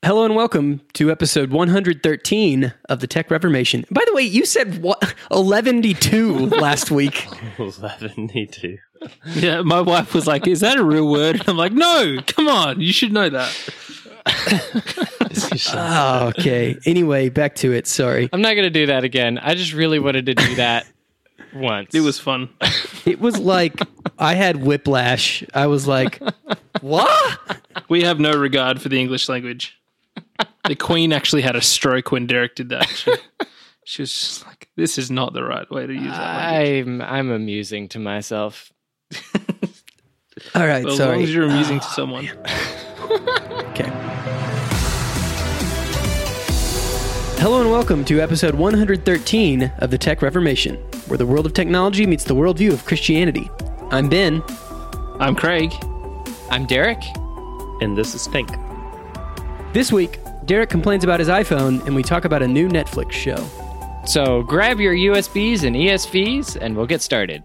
Hello and welcome to episode 113 of the Tech Reformation. By the way, you said 11-2 last week. 11-2. Yeah, my wife was like, is that a real word? And I'm like, no, come on, you should know that. Oh, okay. Anyway, back to it. Sorry. I'm not going to do that again. I just really wanted to do that once. It was fun. It was like I had whiplash. I was like, what? We have no regard for the English language. The Queen actually had a stroke when Derek did that. She was just like, this is not the right way to use that language. I'm amusing to myself. All right, Well, sorry. as long as you're amusing to someone. Okay. Hello and welcome to episode 113 of the Tech Reformation, where the world of technology meets the worldview of Christianity. I'm Ben. I'm Craig. I'm Derek. And this is Stink. This week, Derek complains about his iPhone, and we talk about a new Netflix show. So grab your USBs and ESVs, and we'll get started.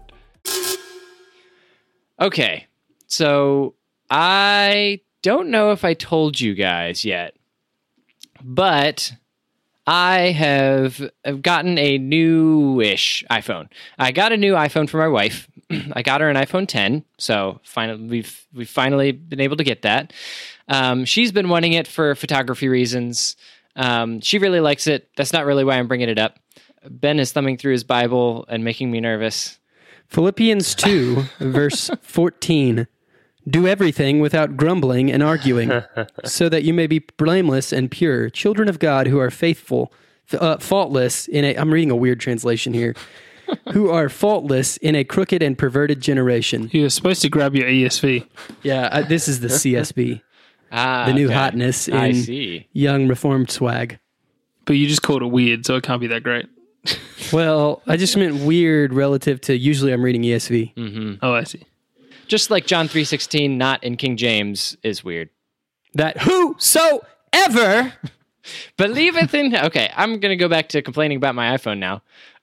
Okay, so I don't know if I told you guys yet, but I have gotten a new-ish iPhone. I got a new iPhone for my wife. I got her an iPhone 10, so finally we've finally been able to get that. She's been wanting it for photography reasons. She really likes it. That's not really why I'm bringing it up. Ben is thumbing through his Bible and making me nervous. Philippians 2, verse 14. Do everything without grumbling and arguing, so that you may be blameless and pure, children of God who are faithful, faultless in a... I'm reading a weird translation here. Who are faultless in a crooked and perverted generation. You're supposed to grab your ESV. Yeah, this is the CSB. The new hotness I in see. young reformed swag. But you just called it weird, so it can't be that great. Well, I just meant weird relative to usually I'm reading ESV. Mm-hmm. Oh, I see. Just like John 3:16, not in King James, is weird. That whosoever Believeth in... Okay, I'm going to go back to complaining about my iPhone now.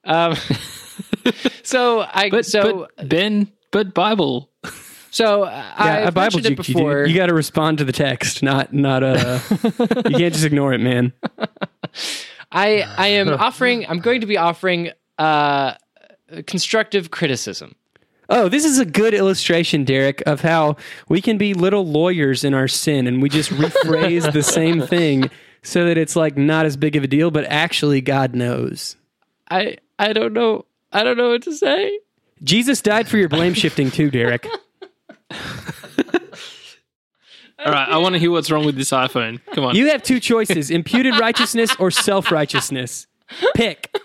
But Bible. So I I've mentioned it before. You got to respond to the text, not you can't just ignore it, man. I'm going to be offering constructive criticism. Oh, this is a good illustration, Derek, of how we can be little lawyers in our sin and we just rephrase the same thing so that it's like not as big of a deal, but actually God knows. I don't know. I don't know what to say. Jesus died for your blame shifting too, Derek. All right, I want to hear what's wrong with this iPhone. Come on. You have two choices, imputed righteousness or self-righteousness. Pick.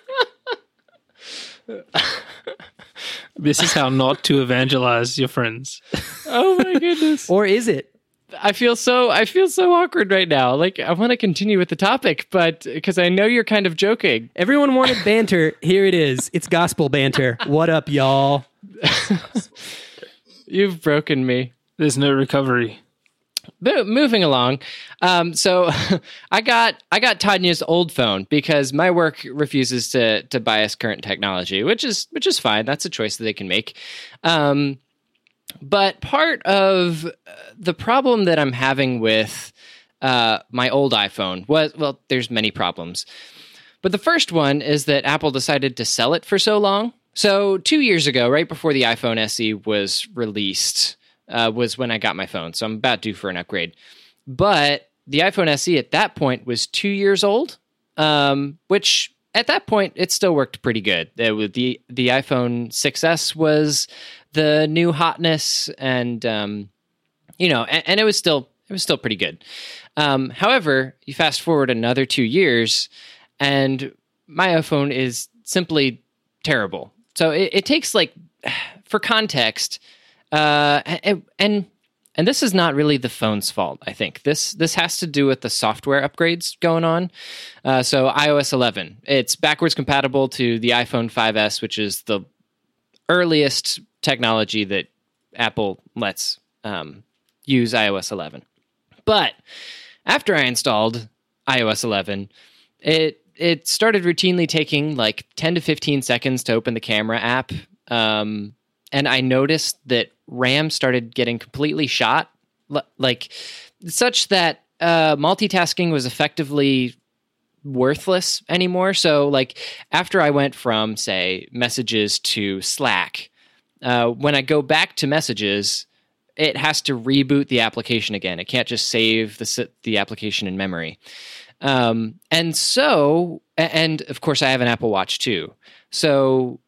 This is how not to evangelize your friends. Oh my goodness. Or is it? I feel so awkward right now. Like, I want to continue with the topic, but because I know you're kind of joking. Everyone wanted banter. Here it is. It's gospel banter. What up, y'all? You've broken me. There's no recovery. But moving along, so I got Tanya's old phone because my work refuses to buy us current technology, which is fine. That's a choice that they can make. But part of the problem that I'm having with my old iPhone was, well, there's many problems. But the first one is that Apple decided to sell it for so long. So 2 years ago, right before the iPhone SE was released, was when I got my phone. So I'm about due for an upgrade. But the iPhone SE at that point was 2 years old, which at that point, it still worked pretty good. The iPhone 6S was the new hotness, and and it was still pretty good. However, you fast forward another 2 years, and my iPhone is simply terrible. So it takes, like, for context, and this is not really the phone's fault, I think. This has to do with the software upgrades going on. So iOS 11, it's backwards compatible to the iPhone 5S, which is the earliest technology that Apple lets use iOS 11. But after I installed iOS 11, it started routinely taking like 10 to 15 seconds to open the camera app. And I noticed that RAM started getting completely shot, like such that multitasking was effectively worthless anymore. So like after I went from, say, Messages to Slack, when I go back to Messages, it has to reboot the application again. It can't just save the application in memory. And of course I have an Apple Watch too. So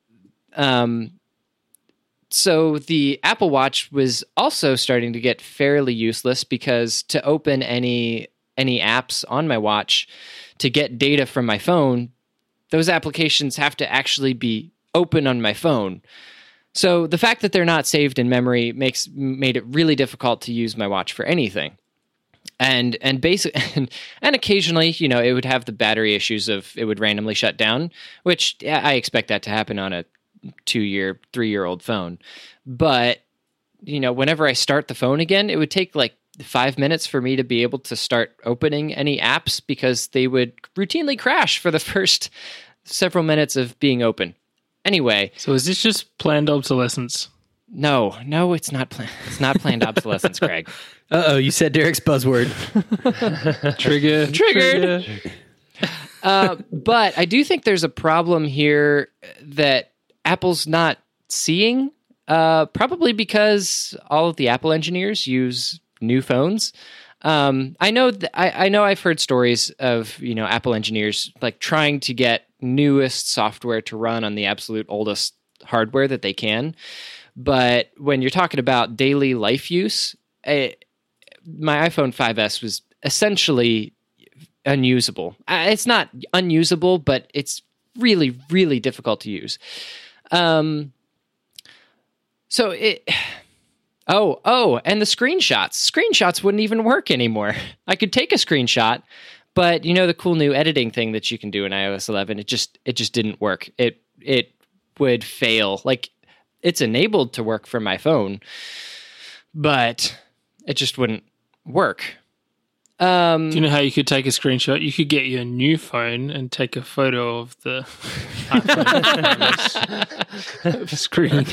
the Apple Watch was also starting to get fairly useless because to open any apps on my watch to get data from my phone, those applications have to actually be open on my phone. So the fact that they're not saved in memory made it really difficult to use my watch for anything. And occasionally, it would have the battery issues of it would randomly shut down, which I expect that to happen on a 2-year, 3-year-old phone. But, whenever I start the phone again, it would take like 5 minutes for me to be able to start opening any apps because they would routinely crash for the first several minutes of being open. Anyway. So is this just planned obsolescence? No, it's not It's not planned obsolescence, Craig. Uh-oh, you said Derek's buzzword. Triggered. But I do think there's a problem here that Apple's not seeing, probably because all of the Apple engineers use new phones. I know I've heard stories of, Apple engineers like trying to get newest software to run on the absolute oldest hardware that they can. But when you're talking about daily life use, my iPhone 5S was essentially unusable. It's not unusable, but it's really, really difficult to use. And the screenshots wouldn't even work anymore. I could take a screenshot, but the cool new editing thing that you can do in iOS 11, it just didn't work. It would fail. Like, it's enabled to work from my phone, but it just wouldn't work. Do you know how you could take a screenshot? You could get your new phone and take a photo of the iPhone screen.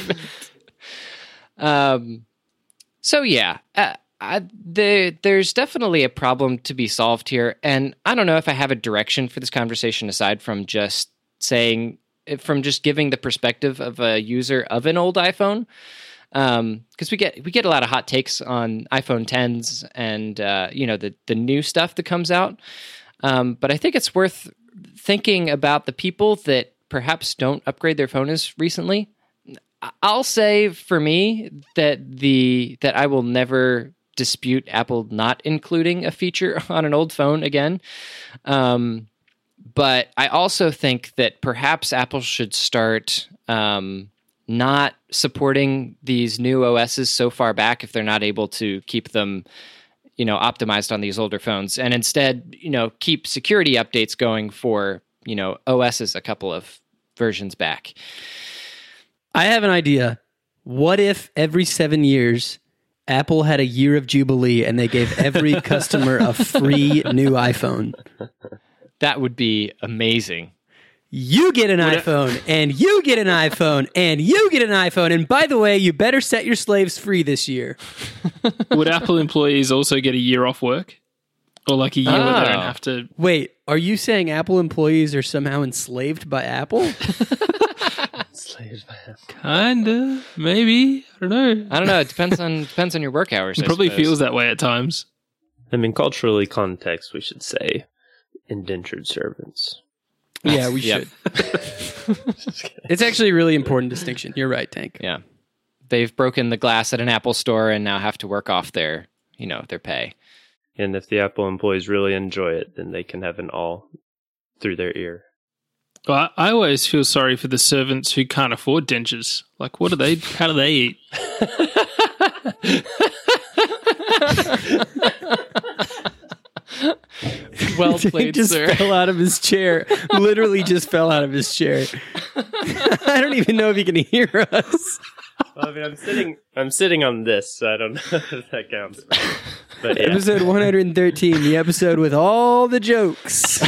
So yeah, there's definitely a problem to be solved here, and I don't know if I have a direction for this conversation aside from just giving the perspective of a user of an old iPhone, because we get a lot of hot takes on iPhone 10s and the new stuff that comes out, but I think it's worth thinking about the people that perhaps don't upgrade their phone as recently. I'll say for me that I will never dispute Apple not including a feature on an old phone again. But I also think that perhaps Apple should start not supporting these new OSs so far back if they're not able to keep them, optimized on these older phones, and instead, keep security updates going for, OSs a couple of versions back. I have an idea. What if every 7 years, Apple had a year of Jubilee and they gave every customer a free new iPhone? That would be amazing. You get an iPhone, and you get an iPhone, and you get an iPhone. And by the way, you better set your slaves free this year. Would Apple employees also get a year off work? Or like a year where they don't have to... Wait, are you saying Apple employees are somehow enslaved by Apple? Kinda, maybe. I don't know. It depends on your work hours. It probably feels that way at times. I mean, culturally context, we should say indentured servants. Yeah, we should. It's actually a really important distinction. You're right, Tank. Yeah. They've broken the glass at an Apple store and now have to work off their pay. And if the Apple employees really enjoy it, then they can have an all through their ear. Well, I always feel sorry for the servants who can't afford dentures. Like, how do they eat? Well played, just sir. Fell out of his chair. Literally just fell out of his chair. I don't even know if he can hear us. Well, I mean, I'm sitting on this, so I don't know if that counts. But yeah. Episode 113, the episode with all the jokes.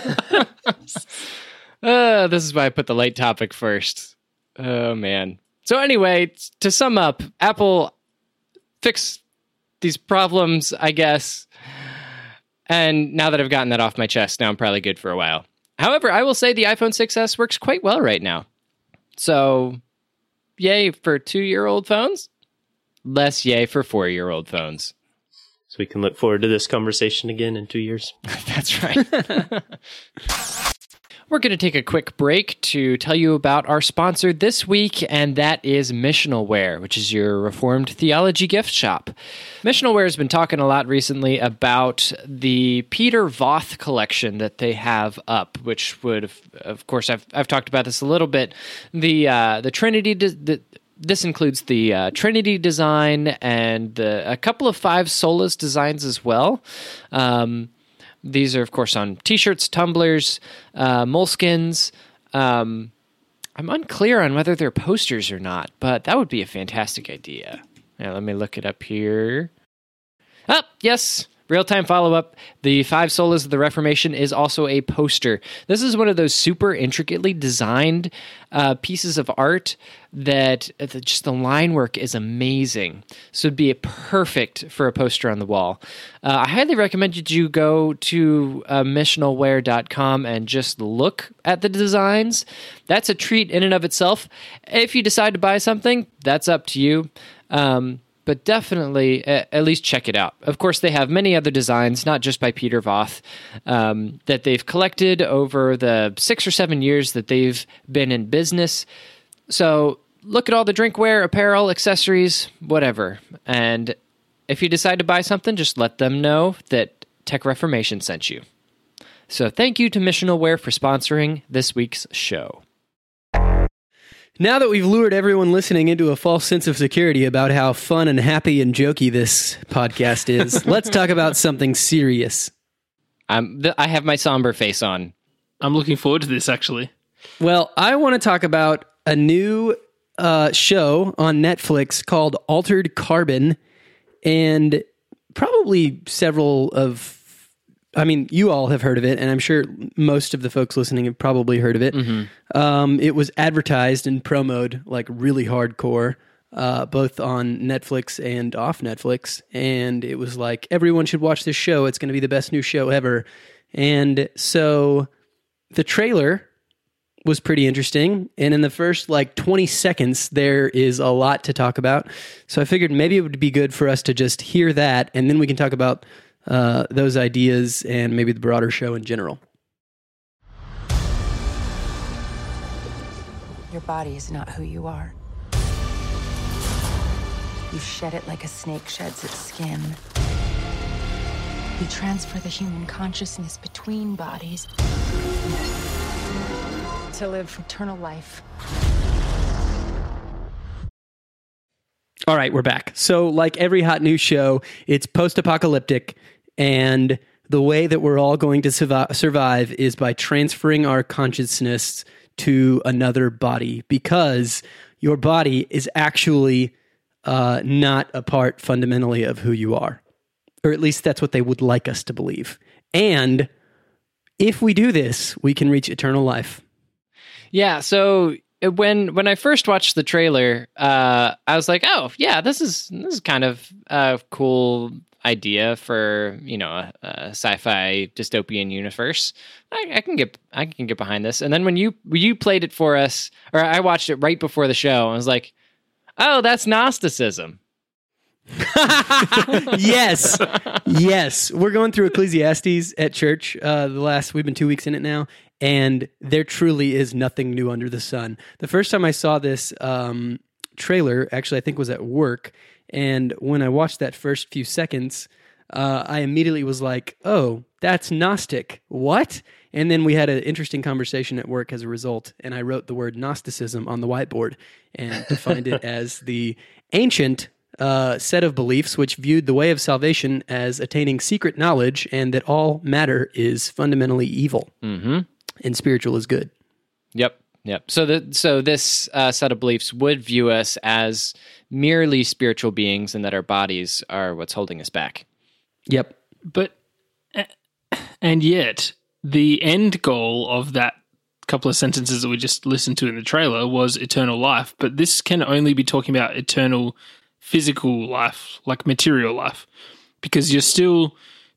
This is why I put the light topic first. Oh, man. So anyway, to sum up, Apple fixed these problems, I guess. And now that I've gotten that off my chest, now I'm probably good for a while. However, I will say the iPhone 6S works quite well right now. So, yay for 2-year-old phones, less yay for 4-year-old phones. So we can look forward to this conversation again in 2 years. That's right. We're going to take a quick break to tell you about our sponsor this week, and that is Missionalware, which is your Reformed theology gift shop. Missionalware has been talking a lot recently about the Peter Voth collection that they have up, which would, of course, I've talked about this a little bit. The Trinity. This includes the Trinity design and a couple of 5 solas designs as well. These are, of course, on T-shirts, tumblers, moleskins. I'm unclear on whether they're posters or not, but that would be a fantastic idea. Now, let me look it up here. Oh, yes. Real-time follow-up. The 5 Solas of the Reformation is also a poster. This is one of those super intricately designed pieces of art that just the line work is amazing. So it'd be perfect for a poster on the wall. I highly recommend you go to missionalware.com and just look at the designs. That's a treat in and of itself. If you decide to buy something, that's up to you. But definitely at least check it out. Of course, they have many other designs, not just by Peter Voth, that they've collected over the 6 or 7 years that they've been in business. So look at all the drinkware, apparel, accessories, whatever. And if you decide to buy something, just let them know that Tech Reformation sent you. So thank you to Missionalware for sponsoring this week's show. Now that we've lured everyone listening into a false sense of security about how fun and happy and jokey this podcast is, let's talk about something serious. I have my somber face on. I'm looking forward to this, actually. Well, I want to talk about a new show on Netflix called Altered Carbon, and probably you all have heard of it, and I'm sure most of the folks listening have probably heard of it. Mm-hmm. It was advertised and promoted like really hardcore, both on Netflix and off Netflix, and it was like, everyone should watch this show. It's going to be the best new show ever. And so the trailer was pretty interesting, and in the first 20 seconds, there is a lot to talk about. So I figured maybe it would be good for us to just hear that, and then we can talk about those ideas and maybe the broader show in general. Your body is not who you are. You shed it like a snake sheds its skin. You transfer the human consciousness between bodies to live eternal life. All right, we're back. So like every hot new show, it's post-apocalyptic, and the way that we're all going to survive is by transferring our consciousness to another body, because your body is actually not a part fundamentally of who you are. Or at least that's what they would like us to believe. And if we do this, we can reach eternal life. Yeah, so when I first watched the trailer, I was like, oh, yeah, this is kind of a cool idea for, a sci-fi dystopian universe. I can get behind this. And then when you played it for us, or I watched it right before the show, I was like, oh, that's Gnosticism. Yes. We're going through Ecclesiastes at church. We've been 2 weeks in it now, and there truly is nothing new under the sun. The first time I saw this trailer, actually, I think was at work, and when I watched that first few seconds, I immediately was like, oh, that's Gnostic. What? And then we had an interesting conversation at work as a result, and I wrote the word Gnosticism on the whiteboard and defined it as the ancient set of beliefs which viewed the way of salvation as attaining secret knowledge and that all matter is fundamentally evil, and spiritual is good. Yep. So this set of beliefs would view us as merely spiritual beings, and that our bodies are what's holding us back. Yep. And yet, the end goal of that couple of sentences that we just listened to in the trailer was eternal life, but this can only be talking about eternal physical life, like material life, because you're still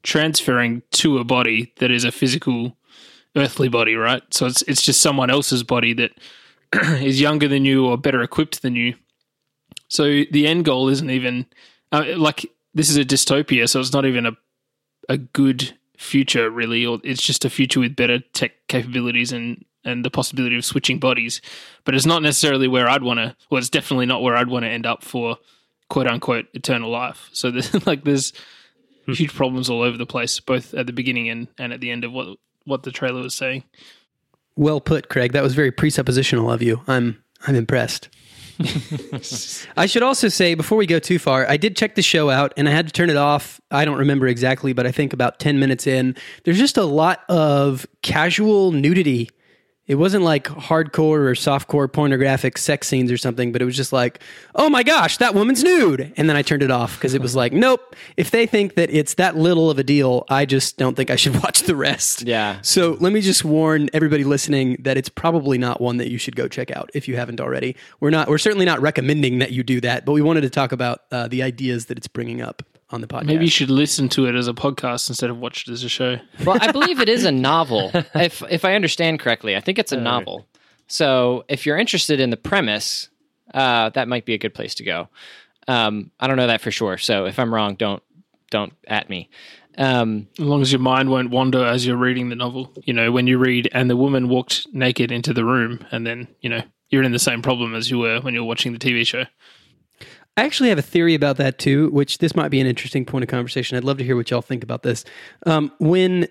transferring to a body that is a physical earthly body, right? So it's just someone else's body that is younger than you or better equipped than you. So the end goal isn't even like this is a dystopia, so it's not even a good future really, or it's just a future with better tech capabilities and the possibility of switching bodies. But it's not necessarily where I'd want to. Well, it's definitely not where I'd want to end up for quote unquote eternal life. So there's huge problems all over the place, both at the beginning and at the end of what the trailer was saying. Well put, Craig. That was very presuppositional of you. I'm impressed. I should also say, before we go too far, I did check the show out and I had to turn it off. I don't remember exactly, but I think about 10 minutes in, there's just a lot of casual nudity. It wasn't like hardcore or softcore pornographic sex scenes or something, but it was just like, oh my gosh, that woman's nude. And then I turned it off because it was like, nope, if they think that it's that little of a deal, I just don't think I should watch the rest. Yeah. So let me just warn everybody listening that it's probably not one that you should go check out if you haven't already. We're certainly not recommending that you do that, but we wanted to talk about the ideas that it's bringing up on the podcast. Maybe you should listen to it as a podcast instead of watch it as a show. Well, I believe it is a novel. If I understand correctly, I think it's a novel. So if you're interested in the premise, that might be a good place to go. I don't know that for sure. So if I'm wrong, don't at me. As long as your mind won't wander as you're reading the novel. You know, when you read, and the woman walked naked into the room, and then, you know, you're in the same problem as you were when you're watching the TV show. I actually have a theory about that too, which this might be an interesting point of conversation. I'd love to hear what y'all think about this. When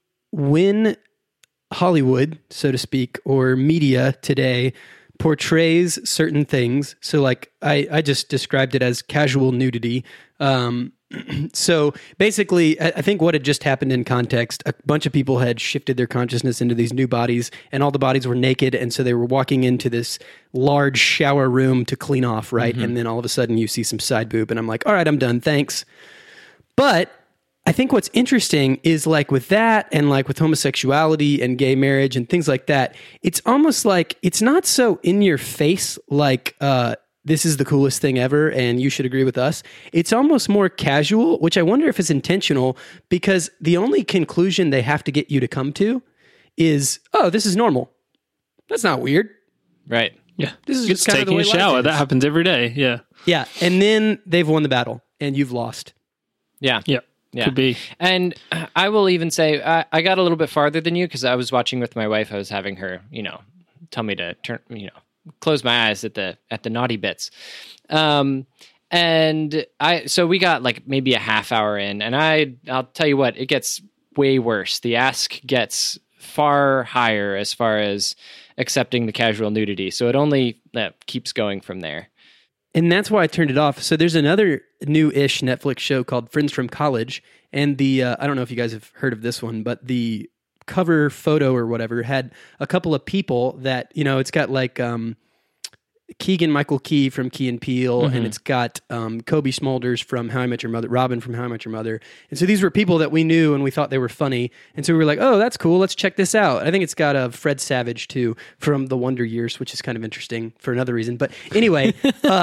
Hollywood, so to speak, or media today portrays certain things, so like I just described it as casual nudity. So basically, I think what had just happened in context, a bunch of people had shifted their consciousness into these new bodies, and all the bodies were naked, and so they were walking into this large shower room to clean off, right? Mm-hmm. And then all of a sudden you see some side boob, and I'm like, all right, I'm done, thanks. But I think what's interesting is like with that and like with homosexuality and gay marriage and things like that, it's almost like it's not so in your face like this is the coolest thing ever and you should agree with us. It's almost more casual, which I wonder if it's intentional, because the only conclusion they have to get you to come to is, oh, this is normal. That's not weird. Right. Yeah. This is just kind of the taking way a shower. life is. That happens every day. Yeah. Yeah. And then they've won the battle and you've lost. Yeah. Yeah. Yeah. Could be. And I will even say, I got a little bit farther than you because I was watching with my wife. I was having her, tell me to turn, close my eyes at the naughty bits. So we got like maybe a half hour in, and I'll tell you what, it gets way worse. The ask gets far higher as far as accepting the casual nudity. So it only keeps going from there. And that's why I turned it off. So there's another new-ish Netflix show called Friends from College. And I don't know if you guys have heard of this one, but the cover photo or whatever had a couple of people that, it's got like Keegan-Michael Key from Key and Peele, and it's got Kobe Smulders from How I Met Your Mother, Robin from How I Met Your Mother. And so these were people that we knew and we thought they were funny. And so we were like, oh, that's cool. Let's check this out. I think it's got Fred Savage too from The Wonder Years, which is kind of interesting for another reason. But anyway,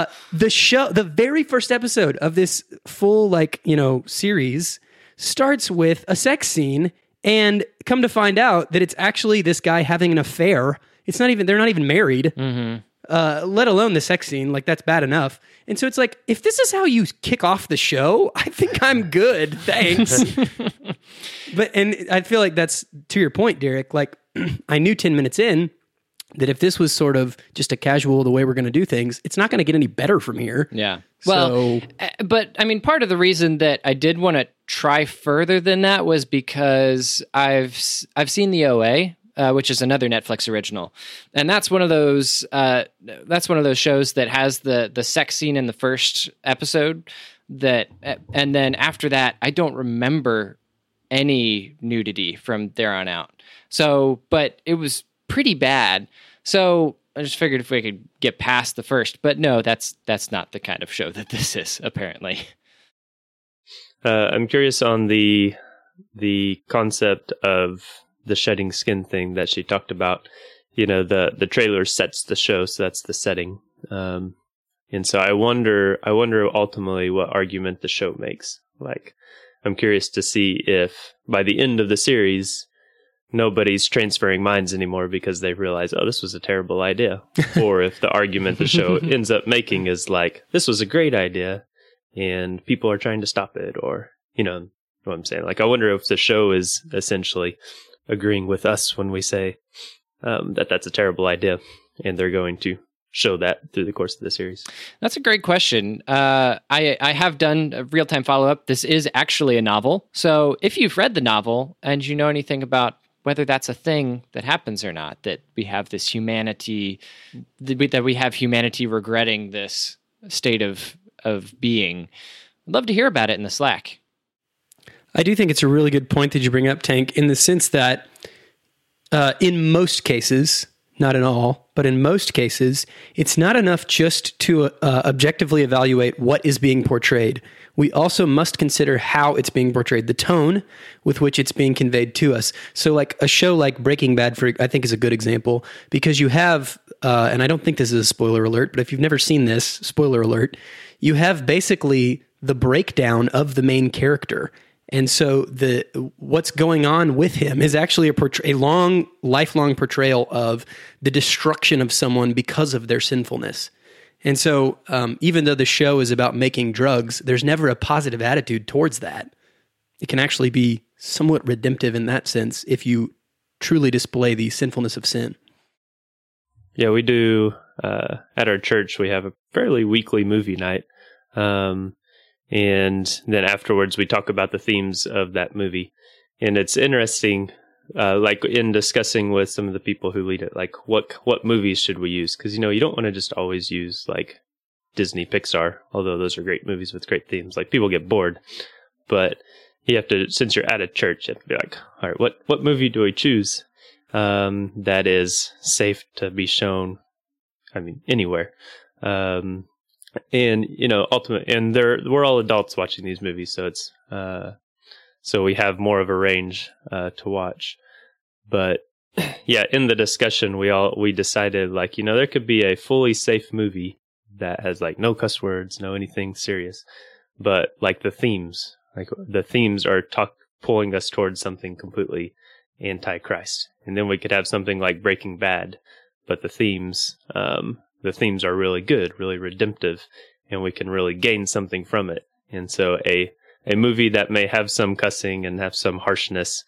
the very first episode of this full series starts with a sex scene, and come to find out that it's actually this guy having an affair. They're not even married. Mm-hmm. Let alone the sex scene, like that's bad enough. And so it's like, if this is how you kick off the show, I think I'm good, thanks. And I feel like that's, to your point, Derek, like I knew 10 minutes in that if this was sort of just a casual, the way we're going to do things, it's not going to get any better from here. Yeah. Well, but I mean, part of the reason that I did want to try further than that was because I've seen The OA, which is another Netflix original, and that's one of those shows that has the sex scene in the first episode and then after that, I don't remember any nudity from there on out. So, but it was pretty bad. So I just figured if we could get past the first, but no, that's not the kind of show that this is, apparently. I'm curious on the concept of the shedding skin thing that she talked about. The trailer sets the show, so that's the setting. And so I wonder ultimately what argument the show makes. Like, I'm curious to see if by the end of the series, nobody's transferring minds anymore because they realize, oh, this was a terrible idea. Or if the argument the show ends up making is like, this was a great idea and people are trying to stop it, or, you know what I'm saying? Like, I wonder if the show is essentially agreeing with us when we say that that's a terrible idea, and they're going to show that through the course of the series. That's a great question. I have done a real-time follow-up. This is actually a novel. So if you've read the novel and you know anything about whether that's a thing that happens or not, that we have this humanity, that we have humanity regretting this state of being, I'd love to hear about it in the Slack. I do think it's a really good point that you bring up, Tank, in the sense that in most cases, not in all, but in most cases, it's not enough just to objectively evaluate what is being portrayed. We also must consider how it's being portrayed, the tone with which it's being conveyed to us. So like a show like Breaking Bad, I think is a good example, because you have, and I don't think this is a spoiler alert, but if you've never seen this, spoiler alert, you have basically the breakdown of the main character. And so what's going on with him is actually a long, lifelong portrayal of the destruction of someone because of their sinfulness. And so even though the show is about making drugs, there's never a positive attitude towards that. It can actually be somewhat redemptive in that sense if you truly display the sinfulness of sin. Yeah, we do, at our church, we have a fairly weekly movie night. And then afterwards, we talk about the themes of that movie. And it's interesting, like in discussing with some of the people who lead it, like what movies should we use? Because, you don't want to just always use like Disney, Pixar, although those are great movies with great themes. Like, people get bored. But you have to, since you're at a church, you have to be like, all right, what movie do we choose that is safe to be shown, anywhere? And ultimately, and we're all adults watching these movies, so it's so we have more of a range to watch. But yeah, in the discussion, we decided, like, there could be a fully safe movie that has like no cuss words, no anything serious, but like the themes are pulling us towards something completely anti-Christ. And then we could have something like Breaking Bad, but the themes are really good, really redemptive, and we can really gain something from it. And so a movie that may have some cussing and have some harshness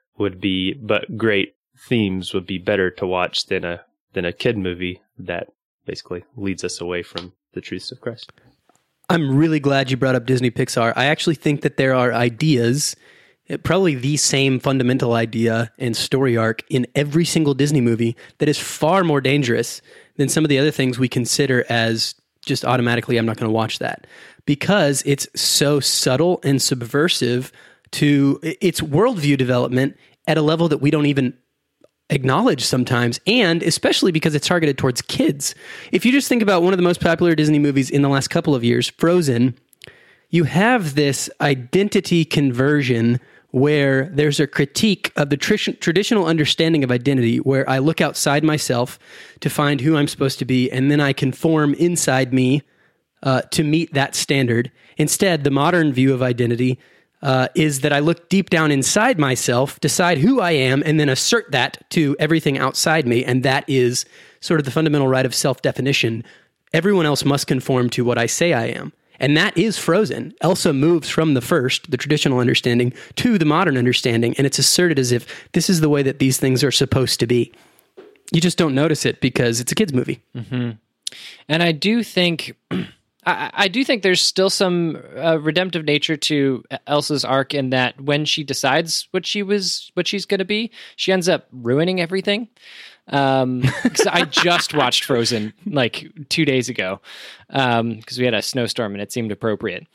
but great themes would be better to watch than a kid movie that basically leads us away from the truths of Christ. I'm really glad you brought up Disney Pixar. I actually think that there are ideas, probably the same fundamental idea and story arc in every single Disney movie that is far more dangerous than some of the other things we consider as just automatically, I'm not going to watch that, because it's so subtle and subversive to its worldview development at a level that we don't even acknowledge sometimes, and especially because it's targeted towards kids. If you just think about one of the most popular Disney movies in the last couple of years, Frozen, you have this identity conversion where there's a critique of the traditional understanding of identity, where I look outside myself to find who I'm supposed to be, and then I conform inside me to meet that standard. Instead, the modern view of identity is that I look deep down inside myself, decide who I am, and then assert that to everything outside me, and that is sort of the fundamental right of self-definition. Everyone else must conform to what I say I am. And that is Frozen. Elsa moves from the traditional understanding, to the modern understanding, and it's asserted as if this is the way that these things are supposed to be. You just don't notice it because it's a kid's movie. Mm-hmm. And I do think there's still some redemptive nature to Elsa's arc, in that when she decides what she's going to be, she ends up ruining everything. Because I just watched Frozen like 2 days ago, because we had a snowstorm and it seemed appropriate.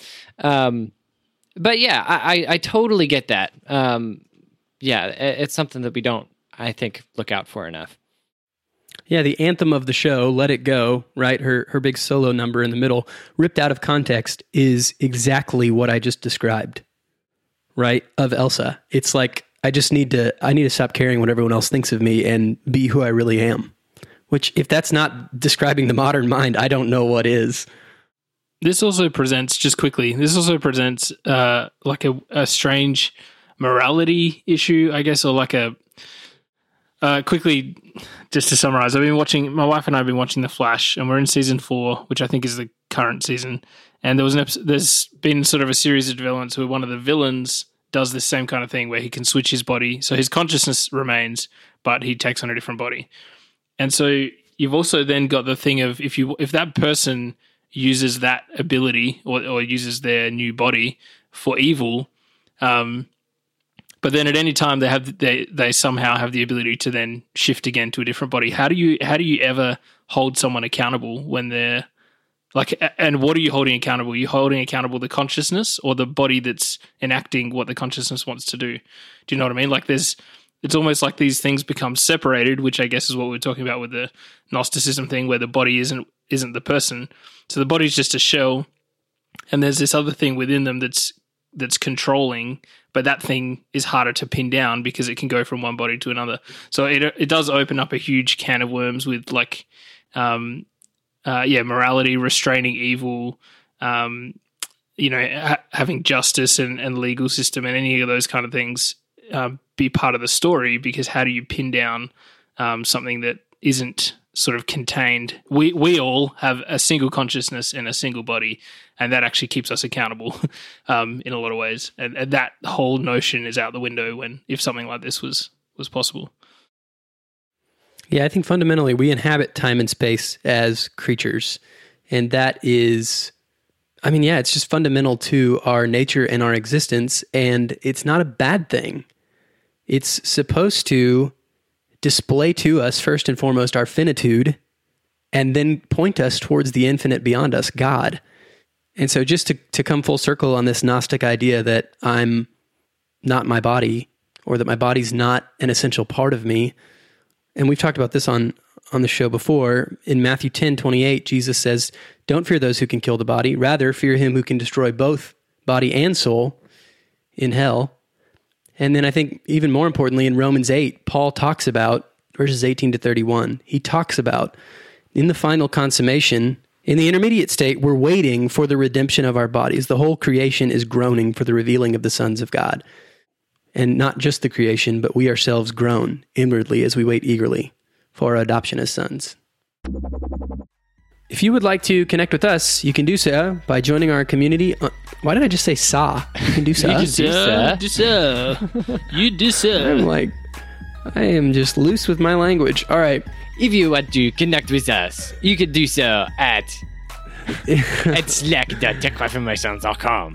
But yeah, I totally get that. Yeah, it's something that we don't, I think, look out for enough. Yeah, the anthem of the show, Let It Go, right? Her big solo number in the middle, ripped out of context, is exactly what I just described, right? Of Elsa. It's like, I need to stop caring what everyone else thinks of me and be who I really am. Which, if that's not describing the modern mind, I don't know what is. This also presents, just quickly, like a strange morality issue, I guess, or like a quickly, just to summarize, my wife and I have been watching The Flash, and we're in season 4, which I think is the current season. And there's been sort of a series of developments where one of the villains does this same kind of thing where he can switch his body. So his consciousness remains, but he takes on a different body. And so you've also then got the thing of if that person uses that ability or uses their new body for evil, but then at any time they somehow have the ability to then shift again to a different body. How do you ever hold someone accountable when they're like? And what are you holding accountable? Are you holding accountable the consciousness or the body that's enacting what the consciousness wants to do? Do you know what I mean? Like it's almost like these things become separated, which I guess is what we're talking about with the Gnosticism thing, where the body isn't the person. So the body's just a shell, and there's this other thing within them that's controlling, but that thing is harder to pin down because it can go from one body to another. So it does open up a huge can of worms with like, morality, restraining evil, having justice and legal system and any of those kind of things be part of the story, because how do you pin down something that isn't sort of contained? We all have a single consciousness and a single body, and that actually keeps us accountable in a lot of ways. And that whole notion is out the window if something like this was possible. Yeah, I think fundamentally we inhabit time and space as creatures, and that is, it's just fundamental to our nature and our existence, and it's not a bad thing. It's supposed to display to us, first and foremost, our finitude, and then point us towards the infinite beyond us, God. And so just to come full circle on this Gnostic idea that I'm not my body, or that my body's not an essential part of me, and we've talked about this on the show before, in Matthew 10:28, Jesus says, "Don't fear those who can kill the body, rather fear him who can destroy both body and soul in hell." And then I think even more importantly, in Romans 8, Paul talks about, verses 18 to 31, he talks about, in the final consummation, in the intermediate state, we're waiting for the redemption of our bodies. The whole creation is groaning for the revealing of the sons of God. And not just the creation, but we ourselves groan inwardly as we wait eagerly for our adoption as sons. If you would like to connect with us, you can do so by joining our community. Why did I just say "sa"? You can do so. You do so. I am just loose with my language. All right. If you want to connect with us, you can do so at slack.techreformation.com.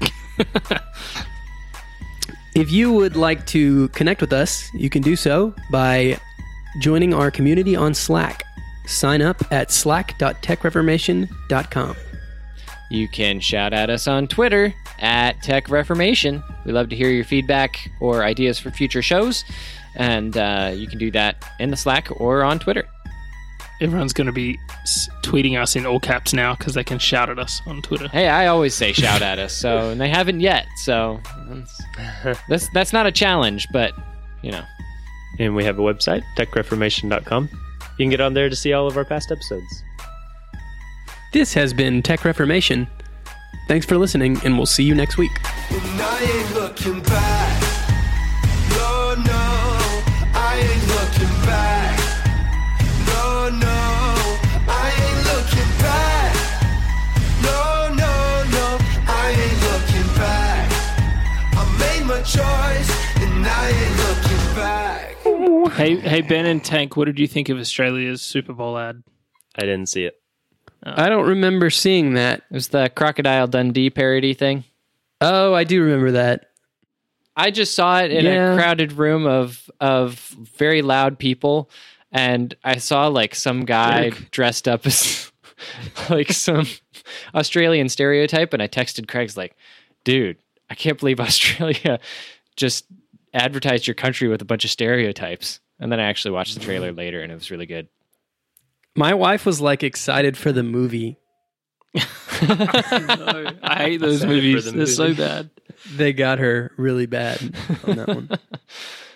If you would like to connect with us, you can do so by joining our community on Slack. Sign up at slack.techreformation.com. You can shout at us on Twitter at Tech Reformation. We love to hear your feedback or ideas for future shows, and you can do that in the Slack or on Twitter. Everyone's going to be tweeting us in all caps now because they can shout at us on Twitter. Hey, I always say shout at us, and they haven't yet, so that's not a challenge, but, And we have a website, techreformation.com. You can get on there to see all of our past episodes. This has been Tech Reformation. Thanks for listening, and we'll see you next week. And I ain't looking back. No, I ain't looking back. No, I ain't looking back. No, I ain't looking back. I made my choice, and I ain't looking back. Hey, Ben and Tank, what did you think of Australia's Super Bowl ad? I didn't see it. I don't remember seeing that. It was the Crocodile Dundee parody thing. Oh, I do remember that. I just saw it in a crowded room of very loud people, and I saw like some guy dressed up as like some Australian stereotype, and I texted Craig's like, dude, I can't believe Australia just advertised your country with a bunch of stereotypes. And then I actually watched the trailer later, and it was really good. My wife was like excited for the movie. No, I hate those movies. They're so bad. They got her really bad on that one.